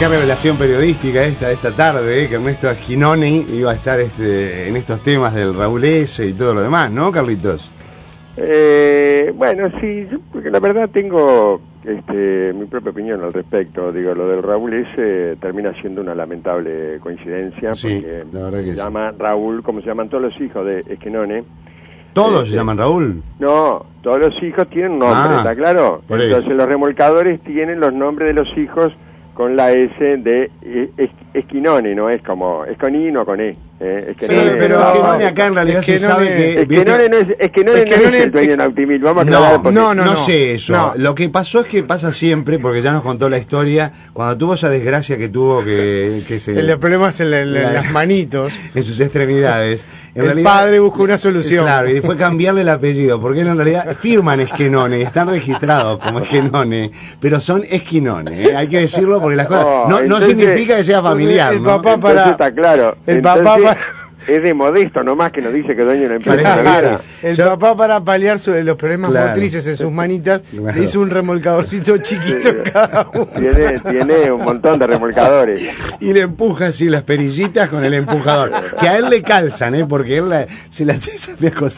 qué revelación periodística esta tarde, que Ernesto Esquinoni iba a estar en estos temas del Raúl S. y todo lo demás, ¿no, Carlitos? Bueno, sí, yo, porque la verdad tengo mi propia opinión al respecto. Digo, lo del Raúl S. termina siendo una lamentable coincidencia, Sí, porque la verdad que se llama Raúl, como se llaman todos los hijos de Esquinone. ¿Todos se llaman Raúl? No, todos los hijos tienen un nombre, ¿está claro? Entonces los remolcadores tienen los nombres de los hijos con la S de Esquinone, no es como Esconino con E. Esquinone, sí, pero Esquinone acá en realidad se sabe que... Esquinone no es el dueño de Nautimil, vamos a aclarar. No sé eso. No. Lo que pasó es que pasa siempre, porque ya nos contó la historia, cuando tuvo esa desgracia que tuvo que los problemas en las manitos. En sus extremidades. El realidad, padre buscó una solución. Claro, y fue cambiarle el apellido, porque él en realidad firman Esquinone, están registrados como Esquinone, pero son Esquinone, hay que decirlo porque las cosas... No significa que sea familiar, el papá para... Está claro. El papá para... Es de Modesto nomás que nos dice que dueño de la empresa. El papá, para paliar los problemas motrices en sus manitas, le hizo un remolcadorcito chiquito en cada uno. Tiene un montón de remolcadores. Y le empuja así las perillitas con el empujador. Que a él le calzan, porque él se las hizo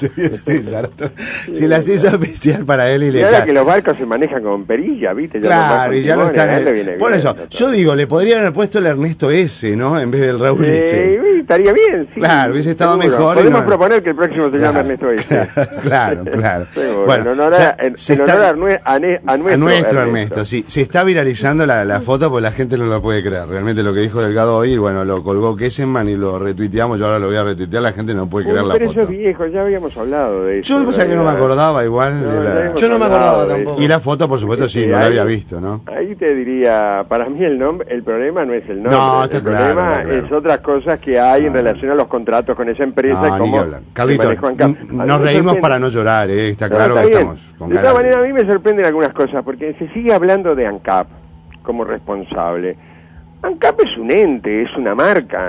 especial para él y le calzan. Que los barcos se manejan con perilla, ¿viste? Ya claro, y ya no están... Por eso, yo digo, le podrían haber puesto el Ernesto S, ¿no? En vez del Raúl S. Estaría bien, sí. Claro, hubiese estado mejor. Podemos proponer que el próximo se llame Ernesto S. Claro. Bueno, en honor a nuestro Ernesto, sí. Se está viralizando la foto porque la gente no lo puede creer. Realmente lo que dijo Delgado hoy, bueno, lo colgó Kesselman y lo retuiteamos. Yo ahora lo voy a retuitear, la gente no puede creer la foto. Pero eso es viejo, ya habíamos hablado de eso. Yo lo que pasa es que no me acordaba igual. Yo no me acordaba tampoco. Y la foto, por supuesto, sí, no la había visto, ¿no? Ahí te diría, para mí el problema no es el nombre. No, está claro. El problema es otras cosas que hay en relación a los contratos con esa empresa. Carlito, nos reímos para no llorar, está claro que estamos con ganas. De todas maneras, a mí me sorprenden algunas cosas, porque se sigue hablando de ANCAP como responsable. ANCAP es un ente, es una marca,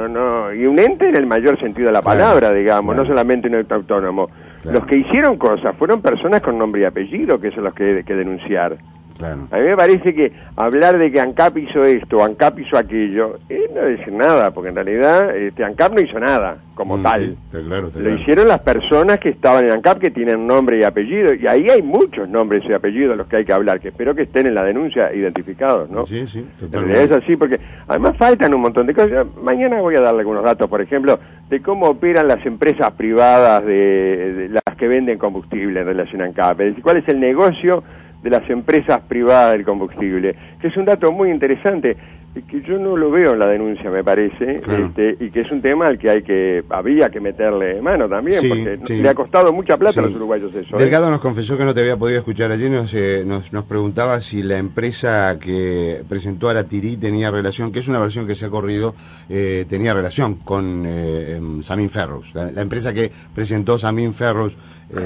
y un ente en el mayor sentido de la palabra, digamos, no solamente un ente autónomo. Los que hicieron cosas fueron personas con nombre y apellido, que son los que hay que denunciar. Claro. A mí me parece que hablar de que ANCAP hizo esto, ANCAP hizo aquello, no es decir nada, porque en realidad ANCAP no hizo nada como tal. Sí, claro. Lo hicieron las personas que estaban en ANCAP, que tienen nombre y apellido, y ahí hay muchos nombres y apellidos los que hay que hablar, que espero que estén en la denuncia identificados, ¿no? Sí, totalmente. Es así, porque además faltan un montón de cosas. Mañana voy a darle algunos datos, por ejemplo, de cómo operan las empresas privadas de las que venden combustible en relación a ANCAP, es decir, cuál es el negocio de las empresas privadas del combustible, que es un dato muy interesante, que yo no lo veo en la denuncia, me parece, y que es un tema al que habría que meterle mano también, porque le ha costado mucha plata a los uruguayos eso. Delgado nos confesó que no te había podido escuchar allí, nos preguntaba si la empresa que presentó Aratirí tenía relación, que es una versión que se ha corrido, tenía relación con Samín Ferros, la empresa que presentó Samín Ferros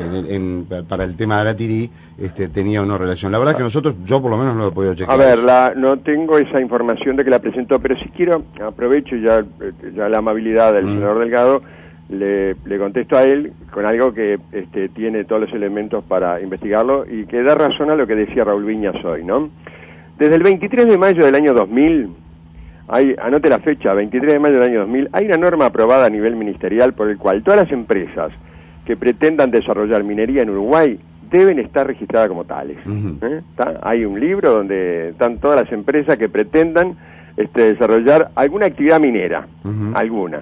para el tema de Aratirí, tenía o no relación. La verdad es que yo por lo menos no lo he podido chequear. A ver, no tengo esa información de que la presentó, pero si quiero, aprovecho ya la amabilidad del senador Delgado, le contesto a él con algo que tiene todos los elementos para investigarlo y que da razón a lo que decía Raúl Viñas hoy, ¿no? Desde el 23 de mayo del año 2000, anote la fecha, 23 de mayo del año 2000, hay una norma aprobada a nivel ministerial por el cual todas las empresas que pretendan desarrollar minería en Uruguay deben estar registradas como tales. Hay un libro donde están todas las empresas que pretendan desarrollar alguna actividad minera, alguna.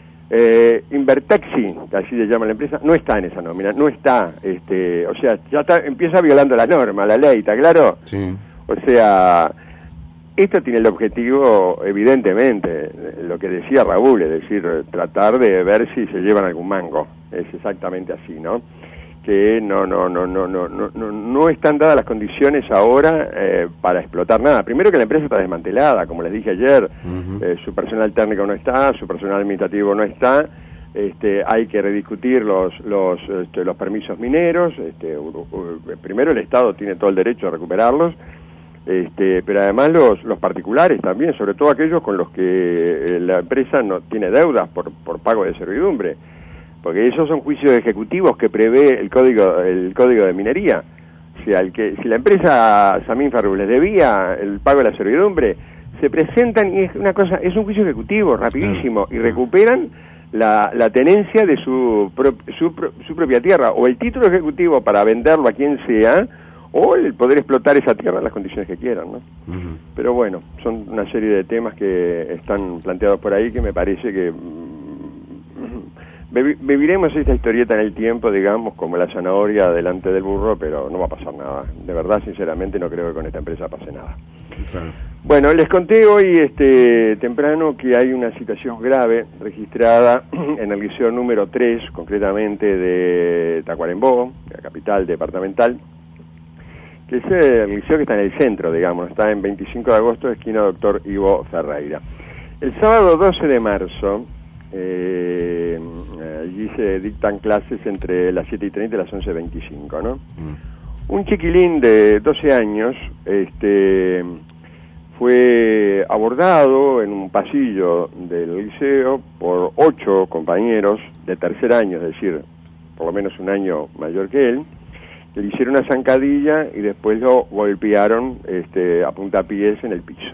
Invertexi, así se llama la empresa, no está en esa nómina, no está, o sea, empieza violando la norma, la ley, ¿está claro? Sí. O sea, esto tiene el objetivo, evidentemente, lo que decía Raúl, es decir, tratar de ver si se llevan algún mango, es exactamente así, ¿no? Que no están dadas las condiciones ahora para explotar nada. Primero que la empresa está desmantelada, como les dije ayer, su personal técnico no está, su personal administrativo no está, hay que rediscutir los permisos mineros, primero el Estado tiene todo el derecho a recuperarlos, pero además los particulares también, sobre todo aquellos con los que la empresa no tiene deudas por pago de servidumbre. Porque esos son juicios ejecutivos que prevé el código de minería. Si la empresa Samín Ferros les debía el pago de la servidumbre, se presentan y es una cosa, es un juicio ejecutivo rapidísimo y recuperan la tenencia de su propia tierra, o el título ejecutivo para venderlo a quien sea, o el poder explotar esa tierra en las condiciones que quieran, ¿no? Pero bueno, son una serie de temas que están planteados por ahí que me parece que viviremos esta historieta en el tiempo, digamos, como la zanahoria delante del burro, pero no va a pasar nada. De verdad, sinceramente, no creo que con esta empresa pase nada. Claro. Bueno, les conté hoy temprano que hay una situación grave registrada en el liceo número 3, concretamente de Tacuarembó, la capital departamental, que es el liceo que está en el centro, digamos, está en 25 de agosto, esquina Doctor Ivo Ferreira. El sábado 12 de marzo, allí se dictan clases entre las 7:30 y las 11:25, ¿no? Un chiquilín de 12 años fue abordado en un pasillo del liceo por 8 compañeros de tercer año, es decir, por lo menos un año mayor que él, que le hicieron una zancadilla y después lo golpearon a puntapiés en el piso.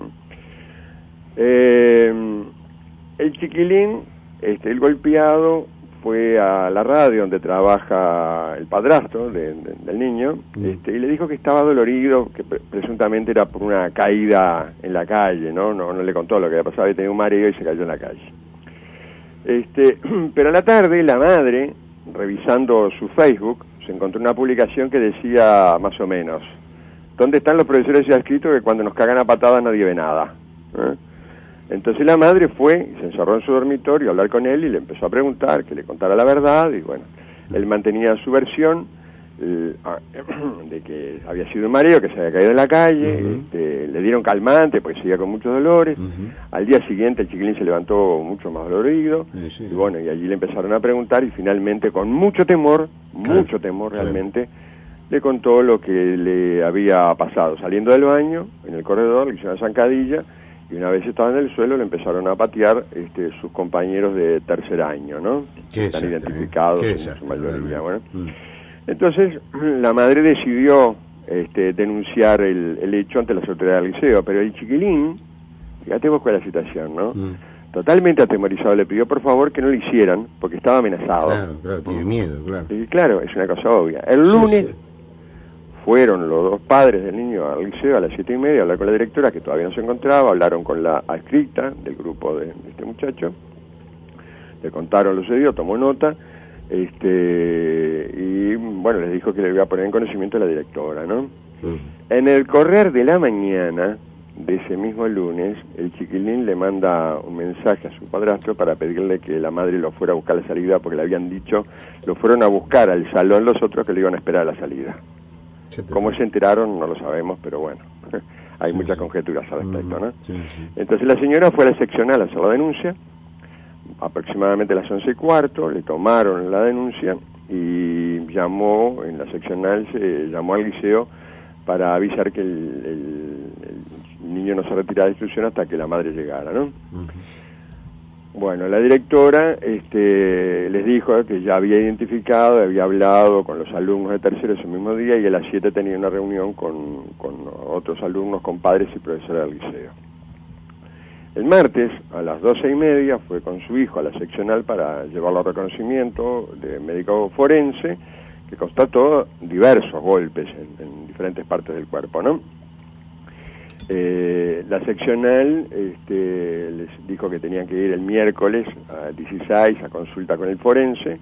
El chiquilín, el golpeado, fue a la radio donde trabaja el padrastro del niño, y le dijo que estaba dolorido, que presuntamente era por una caída en la calle, ¿no? No le contó lo que había pasado, había tenido un mareo y se cayó en la calle. Pero a la tarde la madre, revisando su Facebook, se encontró una publicación que decía más o menos: ¿dónde están los profesores ya escritos que cuando nos cagan a patadas nadie ve nada? Entonces la madre fue, se encerró en su dormitorio a hablar con él y le empezó a preguntar que le contara la verdad, y bueno, él mantenía su versión de que había sido un mareo, que se había caído en la calle, le dieron calmante porque seguía con muchos dolores. Al día siguiente el chiquilín se levantó mucho más dolorido, y bueno, y allí le empezaron a preguntar y finalmente con mucho temor realmente, le contó lo que le había pasado. Saliendo del baño, en el corredor, le hicieron una zancadilla, y una vez estaba en el suelo le empezaron a patear sus compañeros de tercer año, ¿no? Están identificados en su mayoría. Bueno. Entonces la madre decidió denunciar el hecho ante las autoridades del liceo, pero el chiquilín, fíjate vos cuál es la situación, ¿no? Totalmente atemorizado, le pidió por favor que no lo hicieran porque estaba amenazado. Claro, tiene miedo, claro. Y claro, es una cosa obvia. El lunes fueron los 2 padres del niño al liceo a las 7:30 a hablar con la directora, que todavía no se encontraba, hablaron con la adscrita del grupo de este muchacho, le contaron lo sucedido, tomó nota, y bueno, les dijo que le iba a poner en conocimiento a la directora, ¿no? En el correr de la mañana de ese mismo lunes, el chiquilín le manda un mensaje a su padrastro para pedirle que la madre lo fuera a buscar a la salida, porque le habían dicho, lo fueron a buscar al salón los otros que le iban a esperar a la salida. ¿Cómo se enteraron? No lo sabemos, pero bueno, hay muchas conjeturas al respecto, ¿no? Entonces la señora fue a la seccional a hacer la denuncia, aproximadamente a las 11:15, le tomaron la denuncia y llamó, en la seccional se llamó al liceo para avisar que el niño no se retiraba de instrucción hasta que la madre llegara, ¿no? Bueno, la directora les dijo que ya había identificado, había hablado con los alumnos de tercero ese mismo día, y a las 7 tenía una reunión con otros alumnos, con padres y profesores del liceo. El martes, a las 12:30, fue con su hijo a la seccional para llevarlo a reconocimiento de médico forense, que constató diversos golpes en diferentes partes del cuerpo, ¿no? La seccional les dijo que tenían que ir el miércoles a 16 a consulta con el forense,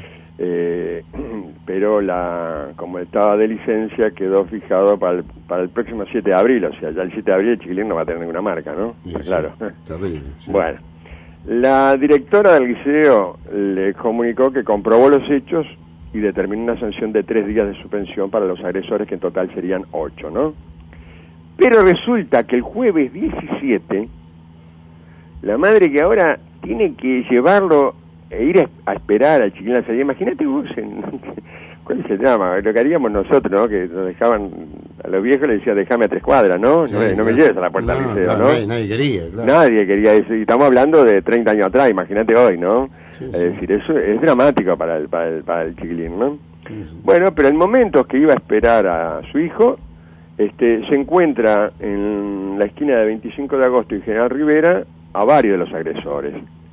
pero como estaba de licencia quedó fijado para el próximo 7 de abril, o sea, ya el 7 de abril el chiquilín no va a tener ninguna marca, ¿no? Claro. Terrible. Sí. Bueno, la directora del liceo le comunicó que comprobó los hechos y determinó una sanción de 3 días de suspensión para los agresores, que en total serían 8, ¿no? Pero resulta que el jueves 17, la madre, que ahora tiene que llevarlo e ir a esperar al chiquilín a la salida, imagínate vos, ¿cuál es el drama? Lo que haríamos nosotros, ¿no? Que nos dejaban, a los viejos les decía, déjame a 3 cuadras, ¿no? Sí, no me lleves a la puerta del liceo, ¿no? Nadie quería, claro. Nadie quería eso, y estamos hablando de 30 años atrás, imagínate hoy, ¿no? Es decir, eso es dramático para el chiquilín, ¿no? Bueno, pero en momentos que iba a esperar a su hijo, se encuentra en la esquina de 25 de agosto y General Rivera a varios de los agresores.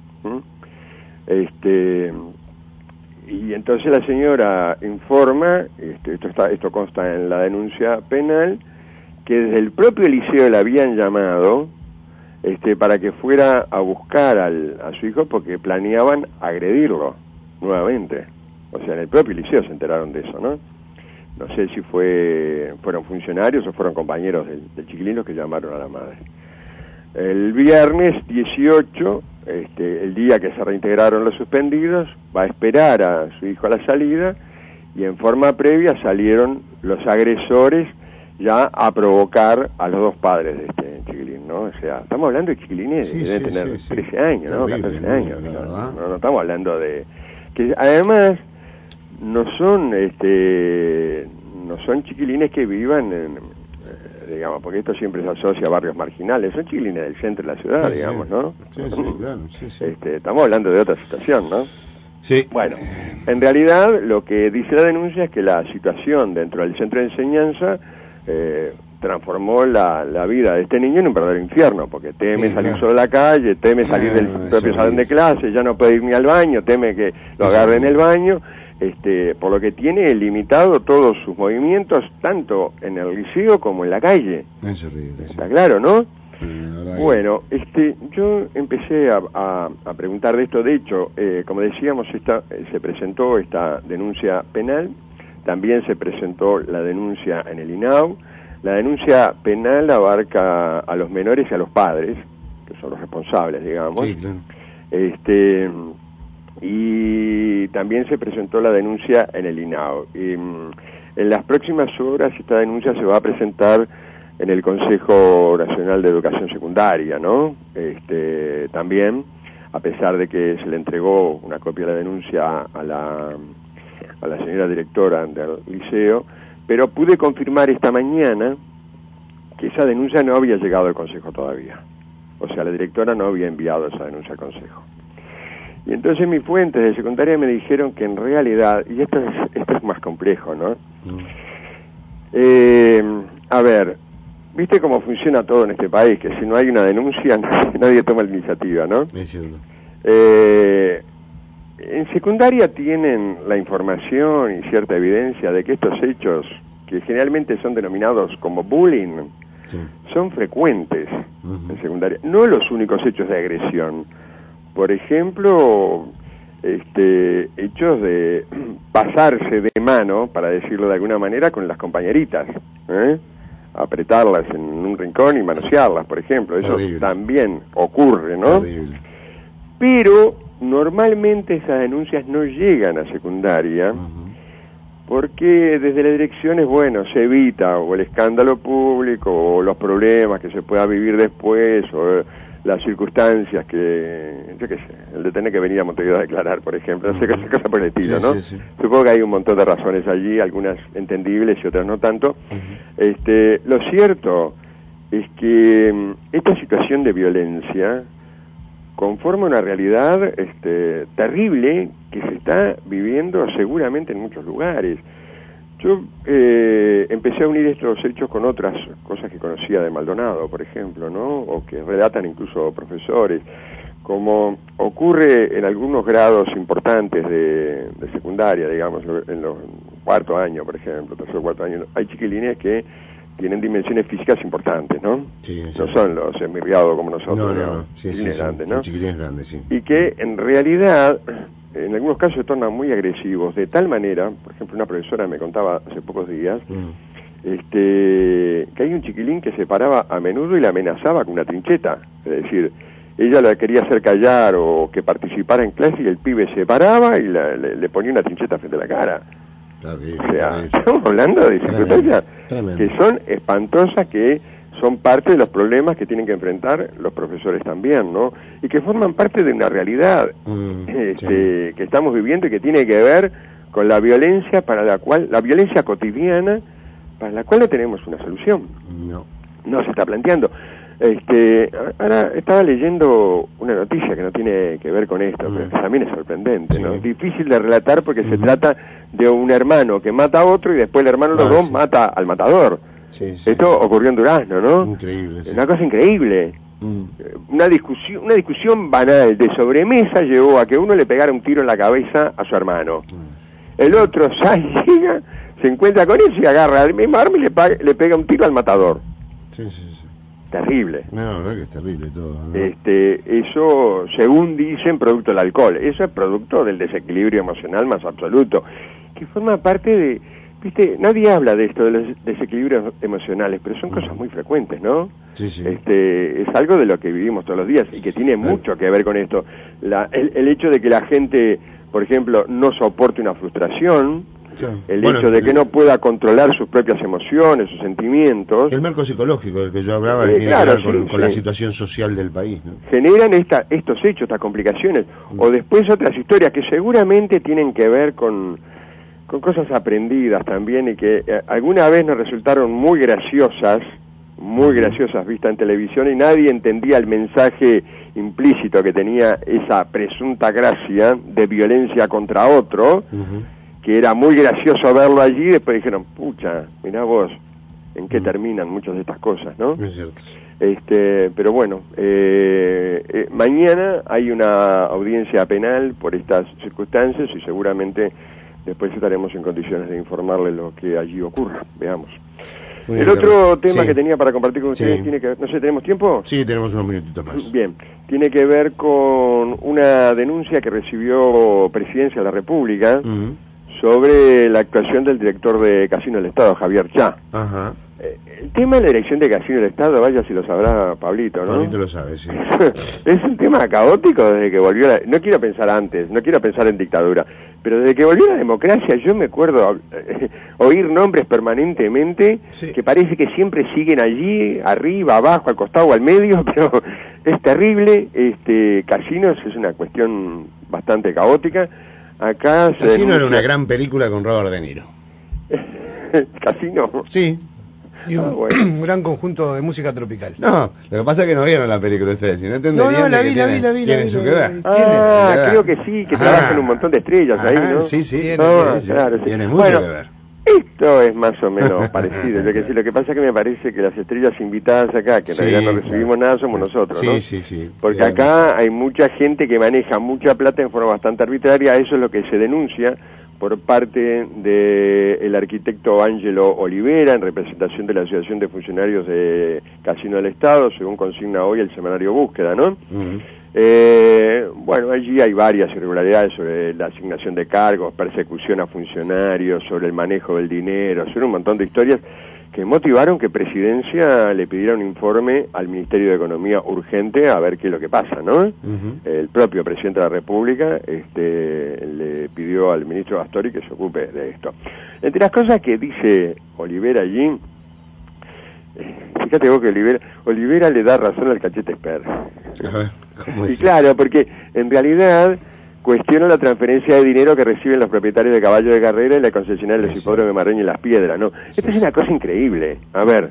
Y entonces la señora informa, esto consta en la denuncia penal, que desde el propio liceo le habían llamado para que fuera a buscar a su hijo porque planeaban agredirlo nuevamente. O sea, en el propio liceo se enteraron de eso, ¿no? No sé si fueron funcionarios o fueron compañeros del chiquilín los que llamaron a la madre. El viernes 18, el día que se reintegraron los suspendidos, va a esperar a su hijo a la salida y en forma previa salieron los agresores ya a provocar a los dos padres de este chiquilín, ¿no? O sea, estamos hablando de chiquilines que deben tener 13 años, ¿no? 14 años. No estamos hablando de... que además no son chiquilines que vivan digamos, porque esto siempre se asocia a barrios marginales, son chiquilines del centro de la ciudad, digamos, ¿no? Sí, claro, sí. Estamos hablando de otra situación, ¿no? Sí. Bueno, en realidad lo que dice la denuncia es que la situación dentro del centro de enseñanza transformó la vida de este niño en un verdadero infierno, porque teme salir solo a la calle, teme salir del propio salón de clase, ya no puede ir ni al baño, teme que lo agarre en el baño, por lo que tiene limitado todos sus movimientos, tanto en el liceo como en la calle. Es horrible. Está claro, ¿no? Bueno, yo empecé a preguntar de esto. De hecho, como decíamos, se presentó esta denuncia penal, también se presentó la denuncia en el INAU. La denuncia penal abarca a los menores y a los padres, que son los responsables, digamos. Sí, claro. Y también se presentó la denuncia en el INAU. En las próximas horas esta denuncia se va a presentar en el Consejo Nacional de Educación Secundaria, ¿no? También, a pesar de que se le entregó una copia de la denuncia a la señora directora del liceo, pero pude confirmar esta mañana que esa denuncia no había llegado al Consejo todavía. O sea, la directora no había enviado esa denuncia al Consejo. Y entonces mis fuentes de secundaria me dijeron que en realidad, y esto es más complejo, ¿no? A ver, ¿viste cómo funciona todo en este país? Que si no hay una denuncia, nadie toma la iniciativa, ¿no? Es cierto. En secundaria tienen la información y cierta evidencia de que estos hechos, que generalmente son denominados como bullying, son frecuentes en secundaria. No los únicos hechos de agresión. Por ejemplo, hechos de pasarse de mano, para decirlo de alguna manera, con las compañeritas, apretarlas en un rincón y manosearlas, por ejemplo. Eso también ocurre, ¿no? Terrible. Pero normalmente esas denuncias no llegan a secundaria, porque desde las direcciones, se evita o el escándalo público o los problemas que se pueda vivir después o las circunstancias que, yo qué sé, el de tener que venir a Montevideo a declarar, por ejemplo, no sé qué cosa por el estilo, ¿no? Sí. Supongo que hay un montón de razones allí, algunas entendibles y otras no tanto. Lo cierto es que esta situación de violencia conforma una realidad terrible que se está viviendo seguramente en muchos lugares. Yo empecé a unir estos hechos con otras cosas que conocía de Maldonado, por ejemplo, ¿no? O que relatan incluso profesores, como ocurre en algunos grados importantes de secundaria, digamos, en los cuarto año, por ejemplo, tercer o cuarto año. Hay chiquilines que tienen dimensiones físicas importantes, ¿no? Sí, no son los esmirriados como nosotros, no. Chiquilines grandes, ¿no? Chiquilines grandes, sí. Y que en realidad, en algunos casos se tornan muy agresivos, de tal manera, por ejemplo, una profesora me contaba hace pocos días, que hay un chiquilín que se paraba a menudo y la amenazaba con una trincheta, es decir, ella la quería hacer callar o que participara en clase y el pibe se paraba y le ponía una trincheta frente a la cara. O sea, estamos hablando de circunstancias que son espantosas, que son parte de los problemas que tienen que enfrentar los profesores también, ¿no? Y que forman parte de una realidad que estamos viviendo y que tiene que ver con la violencia la violencia cotidiana, para la cual no tenemos una solución. No se está planteando. Ahora estaba leyendo una noticia que no tiene que ver con esto, pero que también es sorprendente, ¿no? Difícil de relatar porque se trata de un hermano que mata a otro y después el hermano de los dos mata al matador. Sí, sí. Esto ocurrió en Durazno, ¿no? Increíble. Sí. Una cosa increíble. Una discusión banal de sobremesa llevó a que uno le pegara un tiro en la cabeza a su hermano. El otro llega, se encuentra con él y agarra el mismo arma y le pega un tiro al matador. Sí, sí, sí. Terrible. No, la verdad que es terrible todo, ¿no? Eso, según dicen, producto del alcohol. Eso es producto del desequilibrio emocional más absoluto, que forma parte de... Viste, nadie habla de esto, de los desequilibrios emocionales, pero son cosas muy frecuentes, ¿no? Sí, sí. Es algo de lo que vivimos todos los días y que tiene mucho que ver con esto. El hecho de que la gente, por ejemplo, no soporte una frustración, Claro. el hecho de que no pueda controlar sus propias emociones, sus sentimientos. El marco psicológico del que yo hablaba, que tiene claro, que ver con la sí. situación social del país, ¿no? Generan estos hechos, estas complicaciones, o después otras historias que seguramente tienen que ver con cosas aprendidas también y que alguna vez nos resultaron muy graciosas vistas en televisión y nadie entendía el mensaje implícito que tenía esa presunta gracia de violencia contra otro, que era muy gracioso verlo allí y después dijeron, pucha, mirá vos, en qué terminan muchas de estas cosas, ¿no? Es cierto. Pero bueno, mañana hay una audiencia penal por estas circunstancias y seguramente después estaremos en condiciones de informarle lo que allí ocurra. Veamos. Muy El bien, otro tema sí. que tenía para compartir con ustedes Sí. tiene que ver, no sé, ¿tenemos tiempo? Sí, tenemos unos minutitos más. Bien, tiene que ver con una denuncia que recibió Presidencia de la República sobre la actuación del director de Casino del Estado, Javier Chá. Ajá. El tema de la dirección de Casino del Estado, vaya si lo sabrá Pablito, ¿no? Pablito lo sabe, sí. Es un tema caótico desde que volvió no quiero pensar antes, no quiero pensar en dictadura, pero desde que volvió la democracia yo me acuerdo oír nombres permanentemente que parece que siempre siguen allí, arriba, abajo, al costado o al medio, pero es terrible. Casinos es una cuestión bastante caótica. Acá Casino era una gran película con Robert De Niro. Casino. Sí. Y un gran conjunto de música tropical. No, lo que pasa es que no vieron la película ustedes, si no entenderían No, la que vi. tiene su que ver. Creo que sí, que trabajan un montón de estrellas ahí, ¿no? Sí, Tiene, claro, sí. Tiene mucho que ver. Esto es más o menos parecido. Lo que pasa es que me parece que las estrellas invitadas acá, que en realidad no recibimos nada, somos nosotros, ¿no? Sí. Porque acá hay mucha gente que maneja mucha plata en forma bastante arbitraria, eso es lo que se denuncia por parte del arquitecto Ángelo Olivera, en representación de la Asociación de Funcionarios de Casino del Estado, según consigna hoy el semanario Búsqueda, ¿no? Bueno, allí hay varias irregularidades sobre la asignación de cargos, persecución a funcionarios, sobre el manejo del dinero, sobre un montón de historias que motivaron que Presidencia le pidiera un informe al Ministerio de Economía urgente a ver qué es lo que pasa, ¿no? El propio Presidente de la República le pidió al ministro Gastori que se ocupe de esto. Entre las cosas que dice Olivera allí, fíjate vos que Olivera le da razón al Cachete Esper. A ver, ¿cómo es? Y claro, porque en realidad cuestiona la transferencia de dinero que reciben los propietarios de caballos de carrera y la concesionaria de los hipódromos de Marreño y Las Piedras, ¿no? Esto es una cosa increíble. A ver,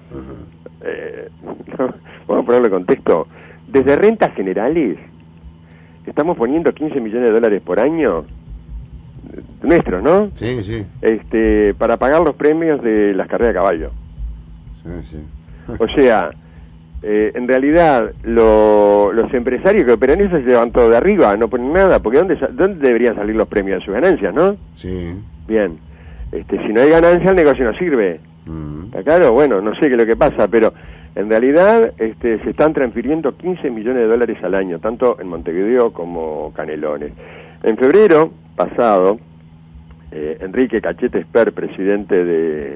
vamos a ponerle contexto. Desde rentas generales estamos poniendo 15 millones de dólares por año nuestros, ¿no? Sí. Para pagar los premios de las carreras de caballo. Sí. O sea, en realidad los empresarios que operan eso se llevan todo de arriba, no ponen nada, porque ¿dónde deberían salir los premios de sus ganancias, no? Sí. Bien, si no hay ganancia el negocio no sirve. ¿Está claro? Bueno, no sé qué es lo que pasa, pero en realidad se están transfiriendo 15 millones de dólares al año, tanto en Montevideo como Canelones. En febrero pasado, Enrique Cachete Esper, presidente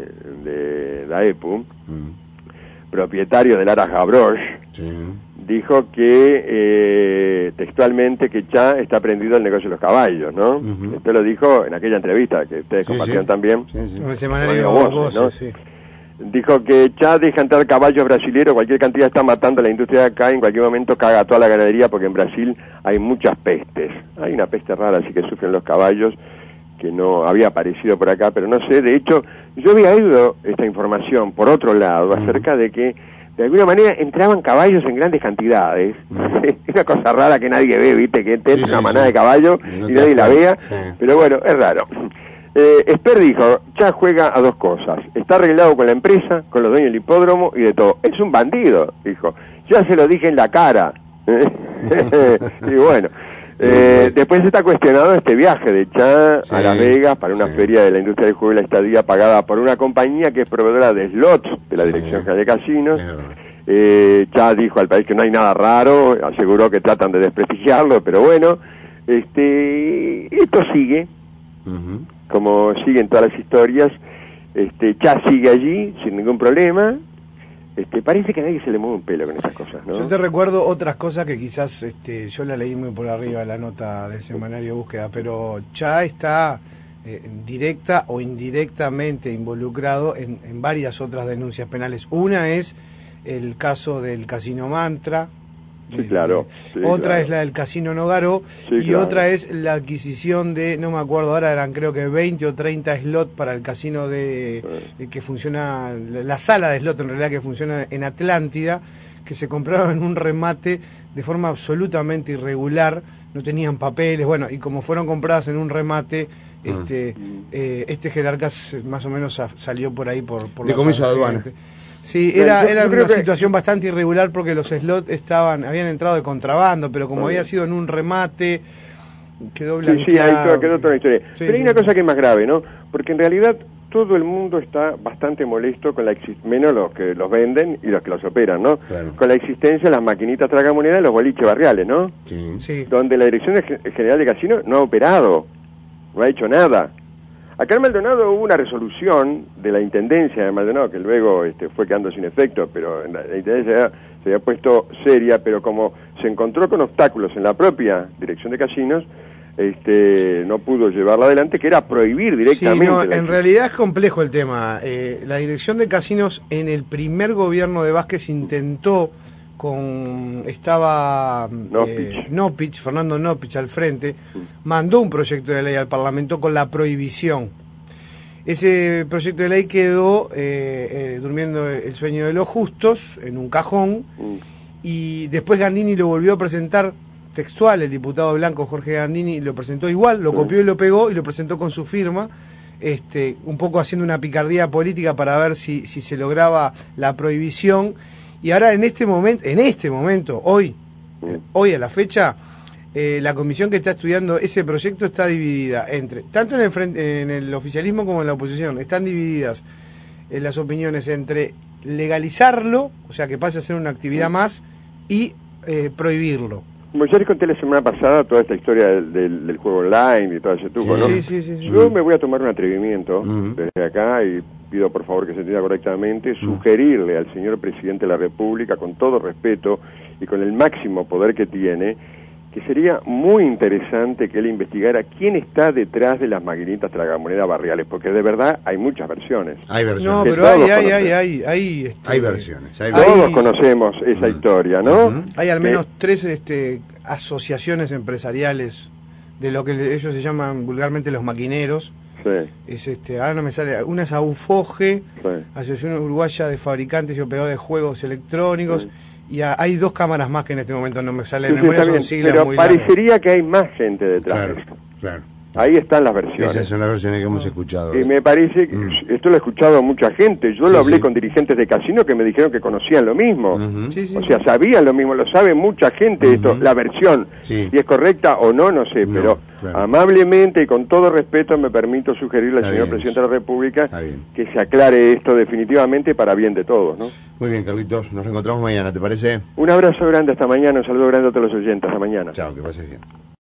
de la EPU, propietario del Ara Gavroche, dijo que textualmente que Chá está prendido al negocio de los caballos, ¿no? Esto lo dijo en aquella entrevista que ustedes compartieron también. En el semanario Voces, ¿no? Sí. Dijo que Chá deja entrar caballos brasileños, cualquier cantidad está matando a la industria de acá, en cualquier momento caga toda la ganadería porque en Brasil hay muchas pestes. Hay una peste rara así que sufren los caballos, que no había aparecido por acá, pero no sé, de hecho, yo había oído esta información por otro lado, acerca de que de alguna manera entraban caballos en grandes cantidades. Es una cosa rara que nadie ve, viste, que entra una manada de caballos y nadie la vea, pero bueno, es raro. Esper dijo, ya juega a dos cosas, está arreglado con la empresa, con los dueños del hipódromo y de todo. Es un bandido, dijo, ya se lo dije en la cara. Y bueno, después está cuestionado este viaje de Cha a Las Vegas para una feria de la industria del juego y la estadía pagada por una compañía que es proveedora de slots de la Dirección General de Casinos. Cha dijo al país que no hay nada raro, aseguró que tratan de desprestigiarlo, pero bueno, esto sigue. Como siguen todas las historias, Cha sigue allí sin ningún problema. Parece que a nadie se le mueve un pelo con esas cosas, ¿no? Yo te recuerdo otras cosas que quizás yo la leí muy por arriba, la nota del semanario Búsqueda, pero Cha está directa o indirectamente involucrado en varias otras denuncias penales. Una es el caso del Casino Mantra. Sí, claro. Sí, otra claro. es la del Casino Nogaro, sí, y claro. Otra es la adquisición de, no me acuerdo ahora, eran creo que 20 o 30 slots para el casino que funciona, la sala de slot en realidad que funciona en Atlántida, que se compraron en un remate de forma absolutamente irregular, no tenían papeles, bueno, y como fueron compradas en un remate, este jerarca más o menos salió por ahí por de comiso de aduana. Sí, era una situación bastante irregular porque los slots habían entrado de contrabando, pero como había sido en un remate, quedó blanqueado. Sí, ahí quedó toda la historia. Pero hay una cosa que es más grave, ¿no? Porque en realidad todo el mundo está bastante molesto con la existencia, menos los que los venden y los que los operan, ¿no? Claro. Con la existencia de las maquinitas tragamonedas y los boliches barriales, ¿no? Sí. Donde la Dirección General de Casinos no ha operado, no ha hecho nada. Acá en Maldonado hubo una resolución de la Intendencia de Maldonado, que luego fue quedando sin efecto, pero la Intendencia se había puesto seria, pero como se encontró con obstáculos en la propia Dirección de Casinos, no pudo llevarla adelante, que era prohibir directamente. Sí, no, en realidad es complejo el tema. La Dirección de Casinos en el primer gobierno de Vázquez intentó estaba Fernando Nopich al frente, mandó un proyecto de ley al Parlamento con la prohibición. Ese proyecto de ley quedó durmiendo el sueño de los justos en un cajón, y después Gandini lo volvió a presentar textual, el diputado blanco Jorge Gandini lo presentó igual, lo copió y lo pegó y lo presentó con su firma, un poco haciendo una picardía política para ver si se lograba la prohibición. Y ahora en este momento, hoy a la fecha, la comisión que está estudiando ese proyecto está dividida tanto en el oficialismo como en la oposición, están divididas las opiniones entre legalizarlo, o sea que pase a ser una actividad más, y prohibirlo. Como ya les conté la semana pasada toda esta historia del juego online y todo ese truco, ¿no? Sí. Yo me voy a tomar un atrevimiento desde acá y pido por favor que se entienda correctamente, sugerirle al señor Presidente de la República, con todo respeto y con el máximo poder que tiene, que sería muy interesante que él investigara quién está detrás de las maquinitas tragamonedas barriales, porque de verdad hay muchas versiones. Hay versiones. No, pero hay versiones. Todos conocemos esa historia, ¿no? Hay al menos 3 asociaciones empresariales de lo que ellos se llaman vulgarmente los maquineros. Sí. Ahora no me sale, una es AUFOGE, Asociación Uruguaya de Fabricantes y Operadores de Juegos Electrónicos, y hay 2 cámaras más que en este momento no me sale de memoria, son siglas pero muy parecería largas. Que hay más gente detrás de esto. Claro. Ahí están las versiones. Esas son las versiones que hemos escuchado. Y me parece que esto lo he escuchado a mucha gente. Yo lo hablé con dirigentes de casino que me dijeron que conocían lo mismo. O sea, sabían lo mismo, lo sabe mucha gente esto, la versión. Si es correcta o no, no sé, pero amablemente y con todo respeto me permito sugerirle al señor Presidente de la República que se aclare esto definitivamente para bien de todos, ¿no? Muy bien, Carlitos, nos reencontramos mañana, ¿te parece? Un abrazo grande hasta mañana, un saludo grande a todos los oyentes, hasta mañana. Chao, que pases bien.